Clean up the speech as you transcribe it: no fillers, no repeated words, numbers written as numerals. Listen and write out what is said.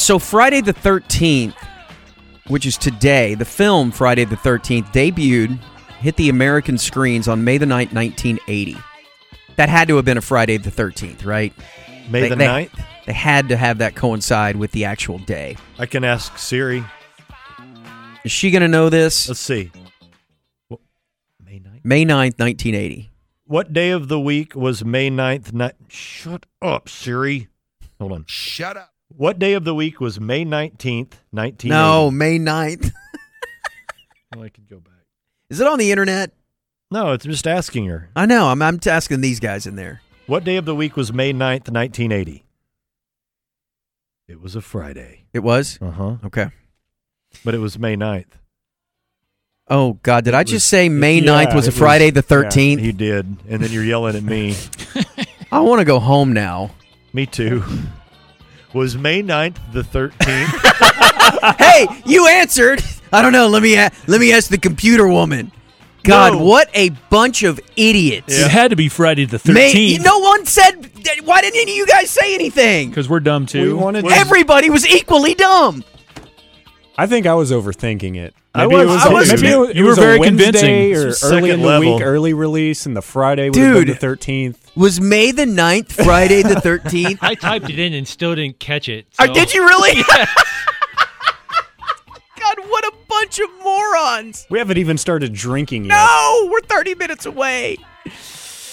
So Friday the 13th, which is today, the film Friday the 13th debuted, hit the American screens on May the 9th, 1980. That had to have been a Friday the 13th, right? May the 9th? They had to have that coincide with the actual day. I can ask Siri. Is she going to know this? Let's see. May 9th? May 9th, 1980. What day of the week was May 9th? Shut up, Siri. Hold on. Shut up. What day of the week was May 19th, 1980? No, May 9th. Well, I could go back. Is it on the internet? No, it's just asking her. I know. I'm asking these guys in there. What day of the week was May 9th, 1980? It was a Friday. It was? Uh-huh. Okay. But it was May 9th. Oh, God. Did I just say May 9th was a Friday the 13th? Yeah, you did. And then you're yelling at me. I want to go home now. Me too. Was May 9th the 13th? Hey, you answered. I don't know. Let me ask the computer woman. God, No. what a bunch of idiots. It had to be Friday the 13th. No one said. Why didn't any of you guys say anything? Because we're dumb, too. Everybody was equally dumb. I think I was overthinking it. I Maybe was. You were very convincing. Or Second early in the level. week, early release, and the Friday would have been the 13th. Was May the 9th Friday the 13th? I typed it in and still didn't catch it. So. Did you really? God, what a bunch of morons. We haven't even started drinking yet. No, we're 30 minutes away.